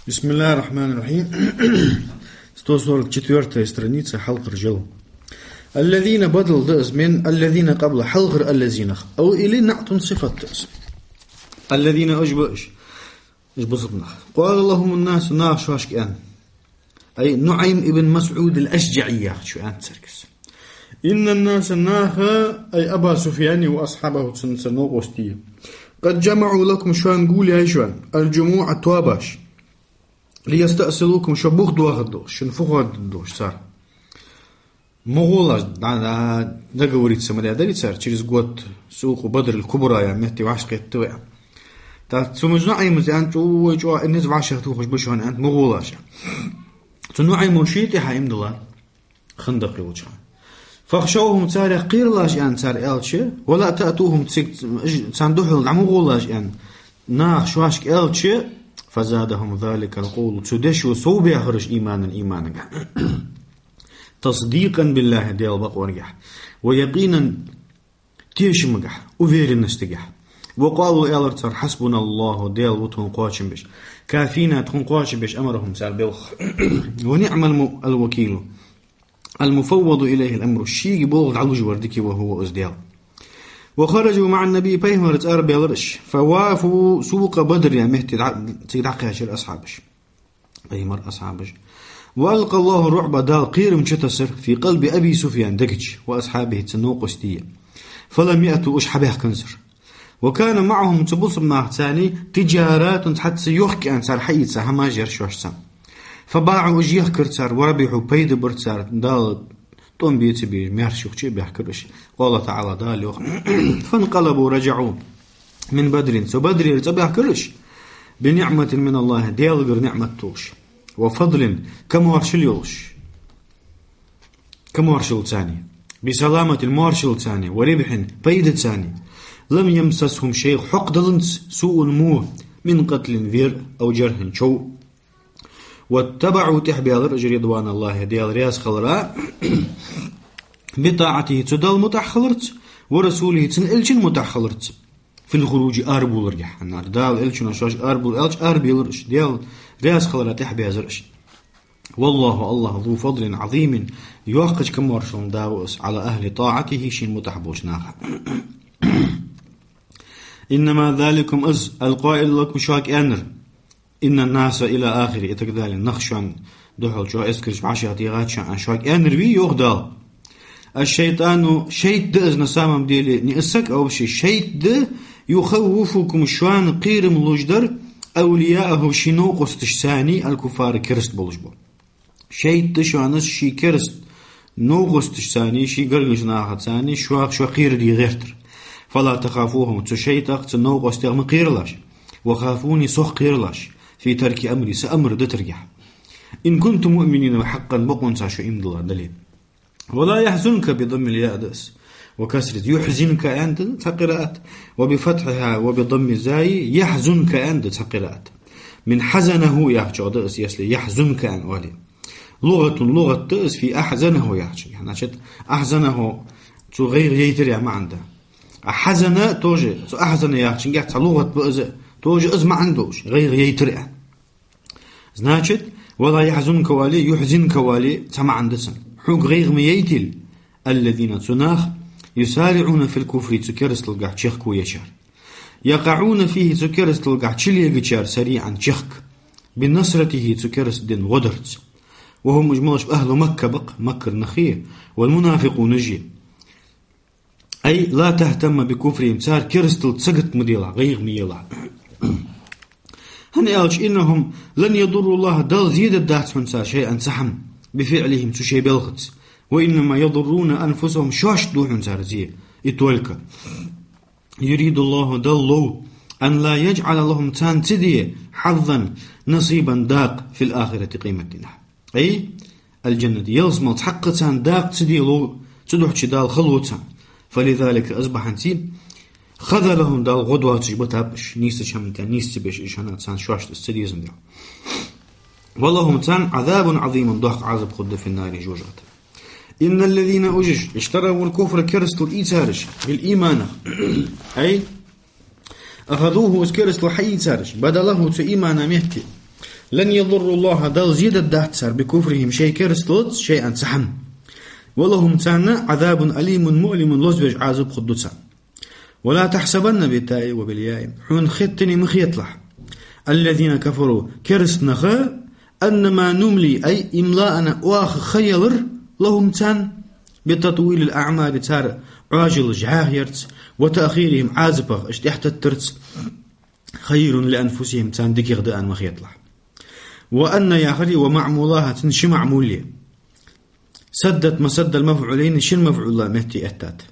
بسم الله الرحمن الرحيم. 144 страница حلق رجل. الذين بدل دأس من الذين قبل حلق الذين أو إلي نعطن صفة دأس الذين أجبش بصدنا. قال اللهم الناس ناش واشك أن أي نعيم ابن مسعود الأشجعي شو أنت تركز إن الناس ناخا أي أبا سفيان وأصحابه سنوق وستية قد جمعوا لكم شوان قولي هاي شوان الجموع التواباش ليستأصلوكم شبوخ دواخدوش شنفوخدوش صار مغولاش دقوريت سمريا داريت صار через год سوق بدر الكبرى يا مهتي وعشقيت تويا تا سمجنا أي مزيان جو الناس وعشقت وخش بشون أنت مغولاش تنوعي موشيتي حايم دولار خندقي وجهان فخشوهم صار قيرلاش يعني صار إلشي ولا تأتوهم صندوحهم عمغولاش يعني ناخ شواشك إلشي فزادهم ذلك القول تدشوا صوبي أخرج إيمانا تصديقا بالله ديال بقورجح ويقينا تيشمجح وفيرن استجح وقالوا إلرتر حسبنا الله ديال وتون قواشم بش كافينا تكون قواشم بش أمرهم سال بيوخ ونعم الوكيل المفوض إليه الأمر الشيء بوغد على جوردك وهو أزديال. وخرجوا مع النبي بيهمرت أربع لرش فوافوا سوق بدر يا مهتي تدعقها شر أصحابش بيهمر أصحابش وألقى الله الرعب دال قيرم شتسر في قلب أبي سفيان دقج وأصحابه تنوق وستية فلم يأتوا أشحبه كنسر وكان معهم تبصر مع ثاني تجارات حتى يحكي أن صار حيث هماجر شوشسان فباعوا أجيه كرتسار وربحوا بيد برتسار دال طن بيتبير ميرشوك شي بيحكرش قال تعالى دال فانقلبوا رجعوا من بدر سبدر يرتبيحكرش بنعمة من الله ديالغر نعمة توش وفضل كموارشل ثاني بسلامة الموارشل ثاني وربح بيد ثاني لم يمسسهم شيء حقدلنس سوء الموه من قتل فير أو جرح شو واتبعوا تحبي الرجل رضوان الله ديال رياس خلراء بطاعته تدل متحخلرت ورسوله تنقلشن متحخلرت في الخروج أربو الرجح النار دال إلشن وشاش أربو الألش أربي الرش ديال رياس خلراء تحبي هزرش والله الله ذو فضل عظيم يوقج كمورشون داوس على أهل طاعته شين متحبوش ناخا إنما ذلكم أز القائل لكم شاك أنر إن الناس إلى آخر يتكذل نخشان دحول شو إسكرش بعشرة غاتشان شاك أنروي يغدال الشيطان شيط دأز نسامم ديلي نئسك أو بشي شيط د يخوفكم شوان قيرم لجدر أولياءه شنو قستش ثاني الكفار كرست بولجبو شيط شوانس شي كرست نو قستش ثاني شي قرقش ناخد ثاني شو قير دي غيرتر فلا تخافوهم تشيطق تنو قستغم قيرلاش وخافوني سوخ قيرلاش في ترك أمري سأمر دترجح إن كنتم مؤمنين وحقا بقون ساشو إمد الله دليل ولا يحزنك بضم الياء دس وكسرت يحزنك عند تقراءات وبفتحها وبضم الزاي يحزنك عند تقراءات من حزنه يحجو دس يسلي يحزنك عن ولي لغة دس في أحزنه يحجو يعني أحزنه غير يتريع ما عنده حزن توجه أحزن يحجو يعني لغة بأزه توجه أزمع عندوش غير يترع значит ولا يحزنك والي يحزنك والي سمع عندسن حق غير ميتل الذين تناخ يسارعون في الكفر تكرس تلقى تشخك ويشار يقعون فيه تكرس تلقى تشلي يشار سريعا تشخك بنصرته تكرس دين ودرت وهم مجموعة أهل مكة بق مكر نخير والمنافقون نجي أي لا تهتم بكفرهم صار كرستل تسقط مديلا غير ميلا هني قالش إنهم لن يضروا الله دل زيادة دهت من صار شيئا سحم بفعلهم شيء بلغت وإنما يضرون أنفسهم شاش دوحن صار زي يتولك يريد الله دلو أن لا يجعل لهم تان تدي حظا نصيبا داق في الآخرة قيمتنا أي الجنة يلزم تحقق تان داق تدي لو تدوح شدال خلوتان فلذلك أصبح نسيب خذلهم دال غدوة تجبتابش نيست شمتان نيست بيش إشانا تسان شواش تستديزم ديال والله تسان عذاب عظيم ضحك عذاب خد في النار جوجات إن الذين أجج اشتروا الكفر كرستوا الإيسارش بالإيمان أي أخذوه اسكرستوا حي سارش بدله إيمان مهتي لن يضر الله دال زيد الدهت سر بكفرهم شيء كرستوت شيئا سحم ولهم تانا عذاب أليم مؤلم لزوج عازب خدوتسا ولا تحسبن بالتاء وبالياء حون ختني مخيطلح الذين كفروا كرست نخا أنما نملي أي إملاءنا واخ خيلر لهم تان بتطويل الأعمال تار عاجل جاهيرت وتأخيرهم عازبغ اشتحت الترت خير لأنفسهم تان ديك غداء مخيطلح وأن ياخري ومعمولها تنشي معمولي سدت مسد المفعولين شن مفعول الله مهتي أتات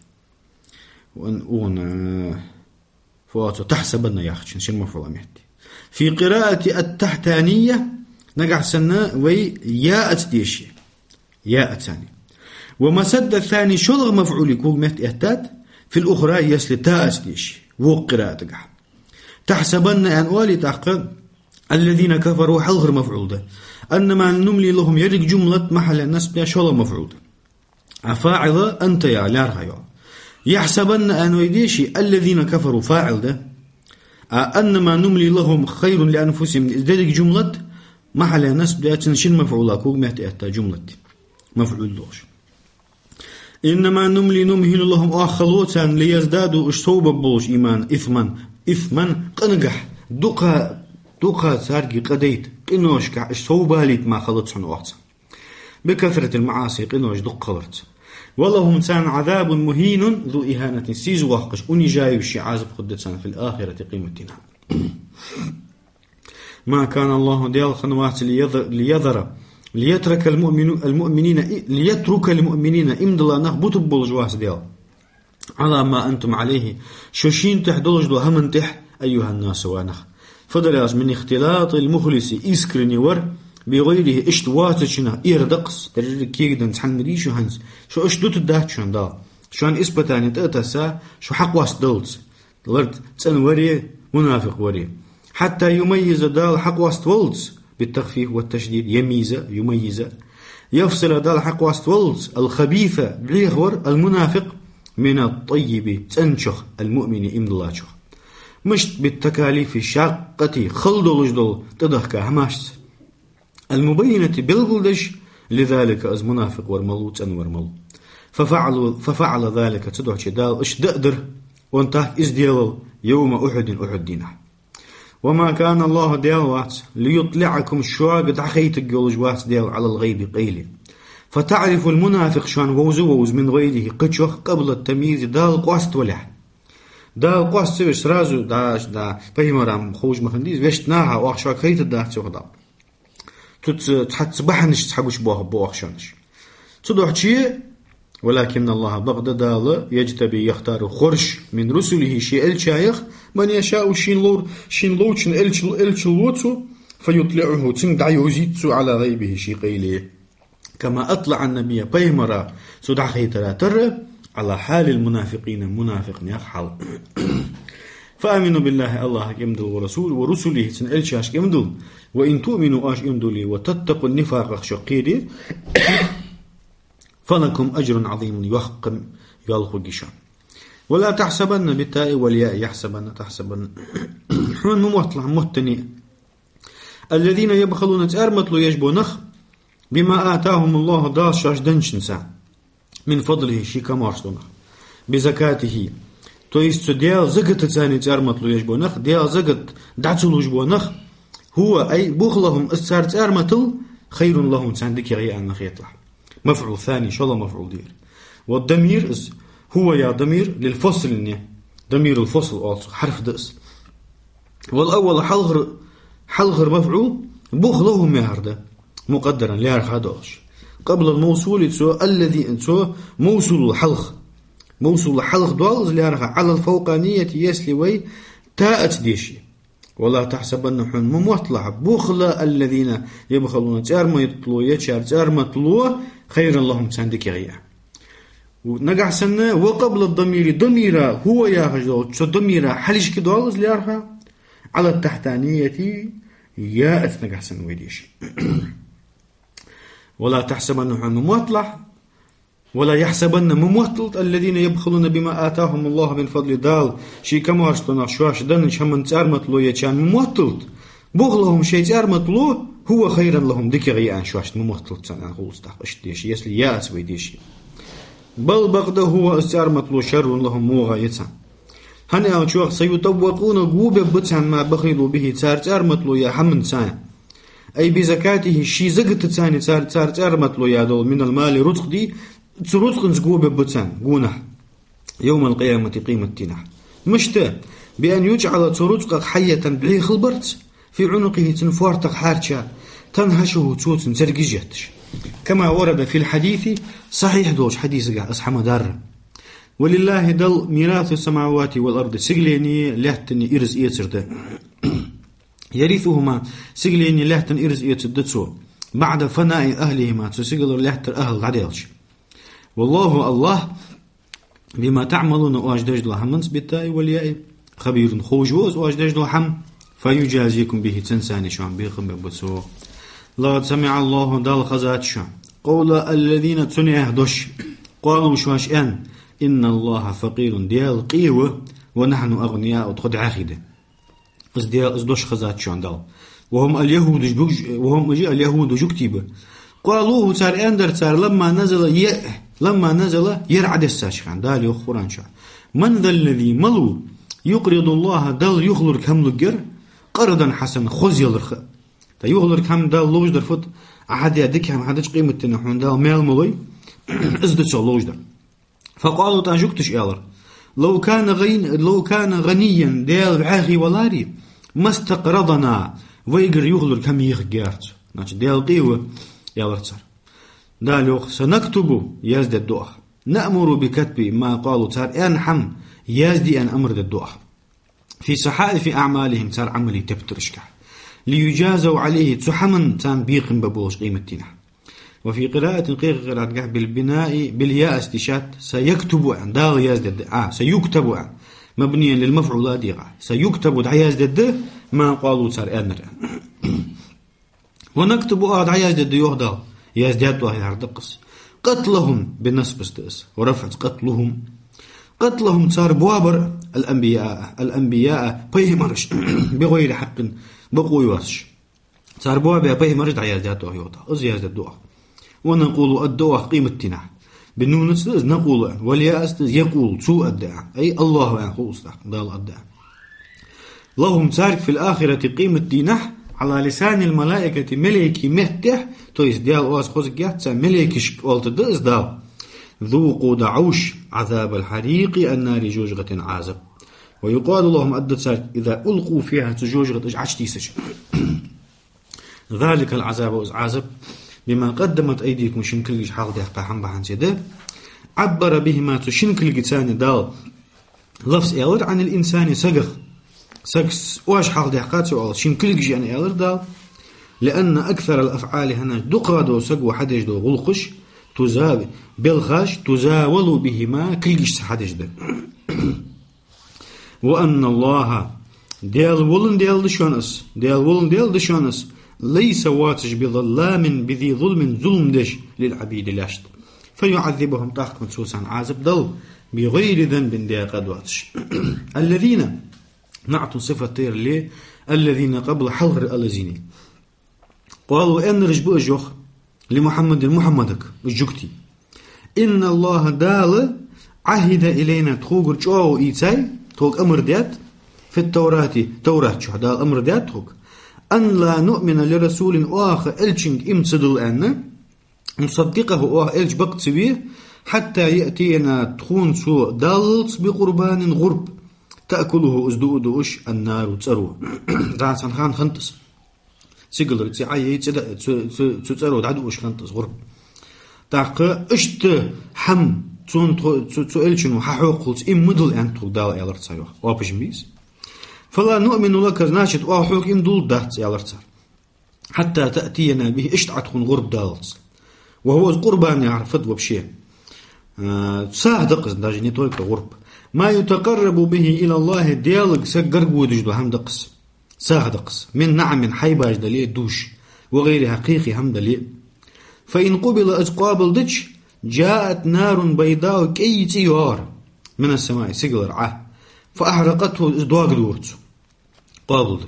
فواتو تحسبن ياخد شن مفعول مهتي في قراءة التحتانية نقع سنة وي ياءت ديشي ياءت ثاني ومسد الثاني شلغ مفعول يكون مهتي أتات في الأخرى يسلي تاءت ديشي وقراءة تقع تحسبن أن أولي تحقق الذين كفروا حلغر مفعول ده أنما نملي لهم يرق جملة محل النسب شلغ مفعول ده فاعل أنت يا لارها يحسبن أن ويديشي الذين كفروا فاعل ده أنما نملي لهم خير لأنفسهم ذلك جملة محل نسب ده تنشين مفعولا كوك مهتئتا جملة مفعول دوش إنما نملي نمهل لهم آخلوتا ليزدادوا اشتوب بوش إيمان إثما قنقح دقا سارقي قديت قنوش اشتوباليت ما خلطسن وقتا بكثرة المعاصي قنوش دقلت واللهم تان عذاب مهين ذو إهانة سيز وحقش أني جايوشي عازب خدتان في الآخرة قيمتنا ما كان الله ديال خنوات ليترك المؤمنين امدلا نخبط بولجواس ديال على ما أنتم عليه شوشين تحدلج دو همن تح أيها الناس وانخ فدلاج من اختلاط المخلص إسكرني ور بغيره اشتواتشنا إردقص ترجل كيردن تحمدي شو هنس شو اشتوت الدهتشون دا شو هن إسبتاني تأتسا شو حق واستولت لرد تسن وري منافق وري حتى يميز دال حق واستولت بالتخفيف والتشديد يميز يفصل دال حق واستولت الخبيثة بليغور المنافق من الطيب تنشخ المؤمن إمد الله شخ مشت بالتكاليف الشاقة خلدو لجدو تضحك هماشت المبينة بالغلدش لذلك از منافق ورملوت أن ورمل ففعل ذلك تدعو شدال اشدأدر وانتهك ازديال يوم أحد دينه وما كان الله ديالوات ليطلعكم الشواق دعخيت الجوات ديال على الغيب قيل فتعرف المنافق شان ووز من غيره قشخ قبل التمييز دال قواست ولح دال قواست وش رازو دا فهمرام خوش مخنديز وشتناها واخشاك خيت الدهت سوخدا تحتسبحنش تحبوش بوخشانش تدوح شيء ولكن الله بغض دال يجتبي يختار خرش من رسله شيء الشايخ من يشاء شين لوتشن الشلوتو فيطلعه تندع يوزيتسو على غيبه شي قيليه كما أطلع النبي بيمرا سدع خيترا تر على حال المنافقين منافق يخحل فآمنوا بالله الله يمدل ورسله الشاش يمدل وإن تؤمنوا آش يمدلي وتتقوا النفاق شقيري فلكم أجر عظيم يحقم يلقوا جشان ولا تحسبن بالتاء والياء تحسبن حون ممطلع مهتني الذين يبخلون تأرمتلو يجبو نخ بما آتاهم الله دار شاش دنشنسا من فضله شيكا مارشتونا بزكاته تو يستو ديال زكت تاني تأرمتلو يجبو نخ ديال زكت دعتلو يجبو نخ هو أي بخلهم استار تأرمتل خير لهم تاندك يغيان نخ يطلع مفعول ثاني شو الله مفعول دير والضمير هو يا ضمير للفصل ضمير الفصل حرف دأس والأول حلغر مفعول بخلهم يهرده مقدرا ليارخ هدوش قبل الموصول الذي موصول الحلغ دوالز ليارخ على الفوقانية يسلوي تاءت ديشي ولا تحسبن حن ممطلع بخل الذين يبخلون تارما يطلو يتشار تارما طلو خير اللهم تساندك يغيا ونقع سنة وقبل الضمير ضميرا هو يا هجدو ضميرا حليش كدوالز ليارخ على التحتانية ياءت نقع سنة ويديشي ولا تحسبن حن ممطلع ولا يحسبن مموتلت الذين يبخلون بما آتاهم الله من فضل دال شي كمارشتنا شواش دنش هم تارمتلو يچان مموتلت بغلهم شيء مطلوب هو خيرا لهم ذكري أن شواشت ممثل تسان خلص تحقش ديش يسلي ياس ويديش بل بغده هو استعار مطلوب شر لهم موغا يتسان هني أو شوخ سيطوقون قوبة بتسان ما بخلوا به تار مطلوب يا حمن تسان أي بزكاته شي زقت تساني تار مطلوب يا دول من المال رزق دي رزق قوبة بتسان قونه يوم القيامة قيمة تنح مشت بأن يجعل رزقك حية بعي خلبرت في عنقه تنفورتك حارشا تنهشه توت ترقجتش كما ورد في الحديث صحيح دوش حديث أصحى مدار ولله دل ميراث السماوات والأرض سجليني لهتني إرز إيتر يرثهما سجليني لهتن إرز إيتر بعد فناء أهلهما تسجل لهتر أهل عديلش والله الله بما تعملون واجدج لهم بالتاء والياء خبير خوجوز واجدج لهم فيجازيكم به تنساني شان بيخم ببسو لقد سمع الله دال خزات شان قول الذين تنيه دوش قالوا شواش إن الله فقير ديال قيوة ونحن أغنياء وتخد عاخدة إز دوش خزات شان دال وهم اليهود جكتيبة قالوه تار أندر تار لما نزل يرعد الساشخان دال يخوران شان من ذا الذي ملو يقرض الله دال يخلر كم لقر قرضا حسنا خذ يلرخ تيغلر كم دال لوج درفت أحد يدك هم حدش قيمة تنحون دال مال ملوي ازدت لوج در فقالوا تاجوكتش يالر لو كان غنيا دال عاخي ولاري ما استقرضنا ويقر يغلر كم يخجارت ناش دال قيوة يالر تصر دال يوخ سنكتب يزد الدعاء نأمر بكتب ما قالوا تار أنحم يزدي أن أمر الدعاء في صحائف أعمالهم تار عملي تبترشكه ليجازوا عليه تحمن تان بيقم ببوش قيمتنا وفي قراءة قراءة بالبناء بالياء استشات سيكتب عن دال يزدد سيكتب عن مبنيا للمفعول ديغا سيكتب يزدد ما قالوا تار أنر ونكتب يزدد يهدى يزدد وهي هردقس قتلهم بالنسبة استئس ورفعت قتلهم صار بوابر الأنبياء بيهمرش بغير حق بقوي واسش صار بوابر بيهمرش دعيازات وهيوتا أزياز الدعاء ونقول الدعاء قيمتنا بالنون نستئس نقول والياء يقول سوء الدعاء أي الله ينقول دال الدعاء لهم تارك في الآخرة قيمتنا على لسان الملائكة ملائكي مهته تويس ديال واس خوزك يحتسى ملائكي شكوالت دئس دال ذوقوا دعوش عذاب الحريق النار جوجغة عازب ويقال لهم أدت إذا ألقوا فيها تجوجغة إجعشتيسش ذلك العذاب عازب بما قدمت أيديكم شنكلج حال دي حقا حنبا حنسيده عبر بهما تشنكلج تاني دال لفظ إيلر عن الإنسان سقس واش حال دي حقا تسوال شنكلج يعني إيلر دال لأن أكثر الأفعال هنا دقادو سقو حدج دو غلقش بالخاش تزاول بهما كلش حدش ده وأن الله ديال ولن ديال دشانس ليس واتش بظلام بذي ظلم دش للعبيد لاشت فيعذبهم طاقة متسوسا عازب دل بغير ذنب ديال قد واتش الذين نعطوا صفة تير ليه الذين قبل حلغر الذين قالوا أن رجبوا الجوخ محمدك الجكتي إن الله دال عهد إلينا تخوغر جوه إيتاي تخوغ أمر ديات في توراة شو دال أمر ديات تخوغ أن لا نؤمن لرسول آخر إلشنج إمتدل أن مصدقه آخر إلش بقت بيه حتى يأتينا تخون سوء دالت بقربان غرب تأكله أزدودوش النار تسروه راسان خان خنتس سيقلر تسعي تسرو دعدوش خنتس غرب تاق اشت حم تسؤلشنو حقوق مدل أنتو دال يالر تسايو وابش بيس فلا نؤمن لك ناشط وحقوق دول دات يالر تسار حتى تأتينا به اشتعتخن غرب دالت وهو القربان يعرفت وبشيء ساعدقس داجني تولك غرب ما يتقرب به إلى الله ديالك سقرب ودجدو هم دقس ساعدقس من نعم حيباج دليل دوش وغير حقيقي هم دليل فإن قبل أزقابل دج جاءت نار بيضاء كي تيار من السماء سيقلر فأحرقته إزدواق دورت قابل دج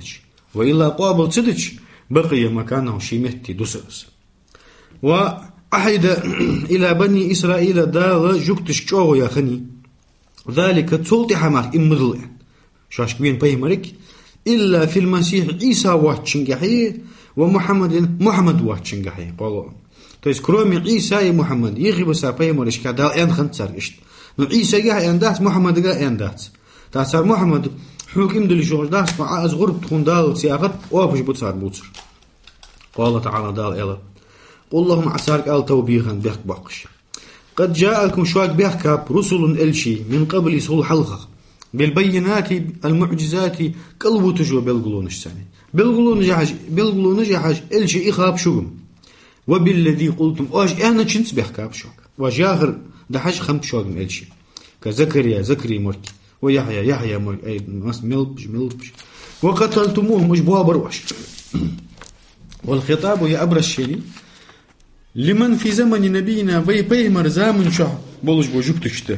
وإلا قابل تصدج بقي مكانه شيمتي دوسرس. وأحد إلى بني إسرائيل دال جكتش جوه يا خني ذلك تسلطي حماك إمدل شاش كبين بيمرك إلا في المسيح عيسى واتشنجحي محمد واتشنجحي قالوا تويس كرومي عيسى محمد يغيب سابي مرش كدال أن خنصر إشت نو عيسى جا أن دات محمد جا أن دات تاسر محمد حكم دل شغل داس مع أزغرب تكون دال سياقت وابش بتصار بوتر. قال تعالى دال إله اللهم عسارك آل توبيخا بيخ باقش قد جاءكم شواك بيخكاب رسل إلشي من قبل سهول حلقة بالبينات المعجزات قلبو تجو بالقلونش ثاني بالقلونش جحاج إلشي إخاب شغم وبالذي قلتم واج أنا تشنس بيخكاب شوك واج آخر دحاج خمب شوك من إلشي زكريا مركي ويحيى مركي أي ملبش وقتلتموه مش بوابر واش. والخطاب يا أبرز شيء لمن في زمن نبينا في بيمر زامن شهر بولش بوجبتشته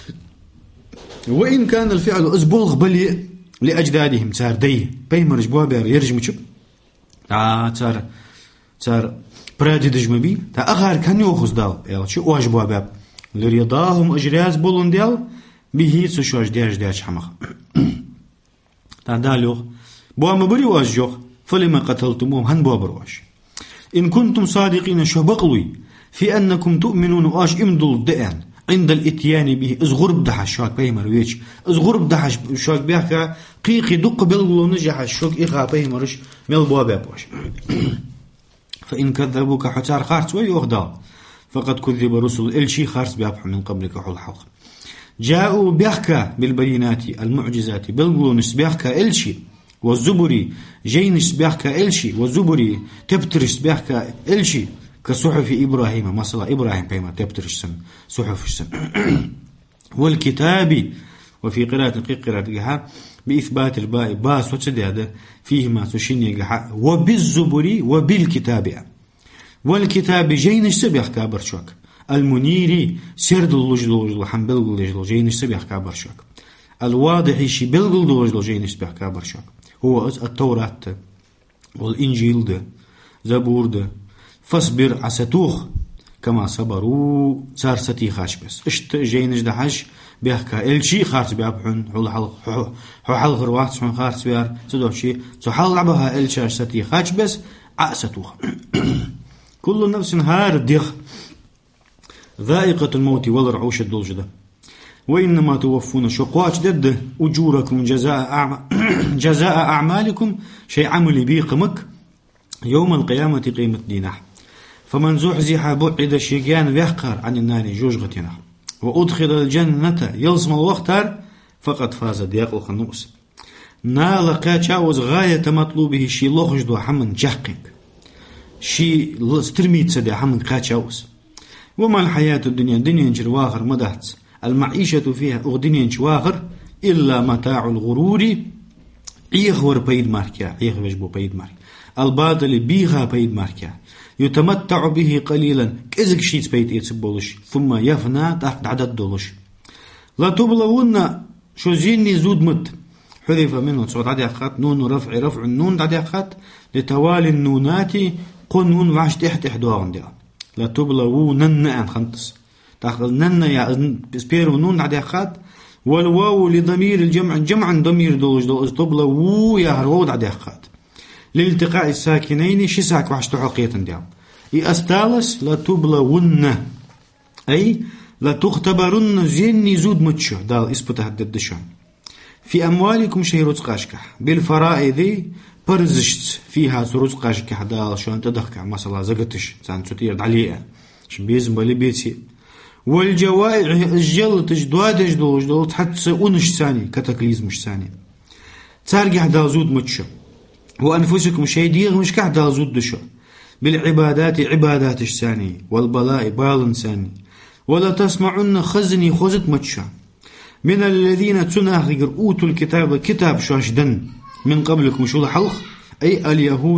وإن كان الفعل أزبولغ بلي لأجدادهم صار دي بيمر جبوابير يرجم شب صار برادي دجمبي تا أخر كان يوخز دال يلا شو واجبوا باب لريضاهم أجراز بولون ديال به سوشواج دياج حمخ تا دالوخ بوا مبري واجوخ فلما قتلتموهم هن بوا برواش إن كنتم صادقين شبقلوي في أنكم تؤمنون واش امدل دئان عند الاتيان به ازغرب دحش شاك بيمر ويش ازغرب دحش شاك بيحكا قيقي دق بلغلو نجح شوك إخا بيمرش ميل بوا بابوش. فإن كذبوك حتار خارس ويوخدا فقد كذب رسل الشي خارس بيابح من قبلك حول حلق جاءوا بيحكا بالبينات المعجزات بلغلو نس بيحكا الشي والزبري جينش بيحكا الشي والزبري تبترش بيحكا الشي كصحف إبراهيم مثلا إبراهيم بيما تبترش سن صحف سن والكتاب وفي قراءة جها بإثبات الباء باس وتسدي هذا فيه ما تشيني جها وبالزبري وبالكتاب والكتاب جينش سبيح كابر شوك المنيري سرد اللجل حنبل اللجل جينش سبيح كابر شوك الواضح شي بلغل اللجل جينش سبيح كابر شوك هو التوراة والإنجيل ده زبور ده فاصبر عستوخ كما صبروا صار ستي خاش بس اشت جينش دحش بيحكا الشي خارج بيابحن حول غروات سون خارج بيار تدو شي تحل لعبها الشاش ستي خاش بس عستوخ. كل نفس هار ديخ ذائقة الموت والرعوش الدلجدة وإنما توفون شقواش ضد أجوركم جزاء أعمالكم شيء عملي بيقمك يوم القيامة قيمة دينح. فمن زحزح بعد الشيغان ويحقر عن النار جوجغتنا وأدخل الجنة يلزم الوقتار فقد فاز دياق الخنوس نال قاتشاوز غاية مطلوبه شي لوخجدو حمن جحقك شي استرميت سدي حمن قاتشاوز. وما الحياة الدنيا دنيا واخر مدهت المعيشة فيها أغدنيا واخر إلا متاع الغرور إيخور بيد ماركيا إيخ وجبو بيد ماركيا الباطل بيها بيد ماركيا يتمتع به قليلا كذك شيء بيت يتسبولش ثم يفنى تحت عدد دولش. لا تبلغون شو زيني زود مت حذف منه صوت عديقات نون رفع النون عديقات لتوالي النونات قنون وعش تحت دوغن دي لا تبلغون عن خمس تاخذ نن يا سبيرو نون عديقات والواو لضمير الجمع ضمير دولش تبلغو يا هرود عديقات لالتقاء الساكنين شساك وحش تحقية ديال يأستالس لا تبلغن أي لا تختبرن زيني زود متشو دال إسبتها الددشان في أموالكم شيء رزقاشكح بالفرائض برزشت فيها رزقاشكح دال شون تدخك مثلا زقتش سان تطير عليها شبيزم بالي بيتي والجوائع الجل تجدوادج دول تحت أنش ثاني كتكليز مش ثاني تارجع دال زود متشو وأنفسكم شيء ديغ مش كحدا زود دشو بالعبادات عبادات الثاني والبلاء بالن ثاني ولا تسمعن خزني خزت متشا من الذين تناغر أوتوا الكتاب كتاب شاشدن من قبلكم شو الحلق أي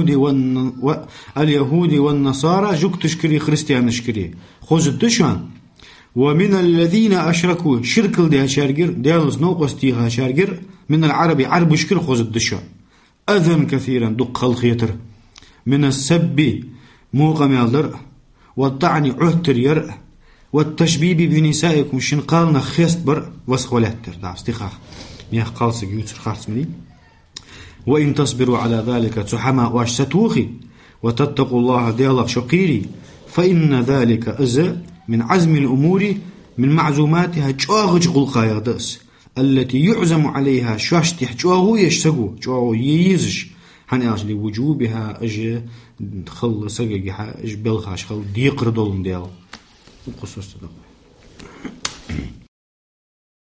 اليهود والنصارى جوك تشكري خريستيان نشكري خزت دشان ومن الذين أشركوا شرك ديال شارجر ديال نوقس تيها شارجر من العرب عرب شكر خزت دشان أذى كثيرا دق الخيتر من السب موقم يالدر والطعن عهتر يرأ والتشبيب بنسائكم شنقالنا خيستبر وسخولاتر دا استخاخ مياه قالسك يوتر خارس مني وإن تصبروا على ذلك تحما واش ستوخي وتتقوا الله ديالك شقيري فإن ذلك أزا من عزم الأمور من معزوماتها جواغج غلقا يغدس التي يعزم عليها شاشتح جواغو يشتغو جواغو ييزش هنأش لوجوبها أجي خل سجج أج بلخاش خل ديقر دولن ديال وقصص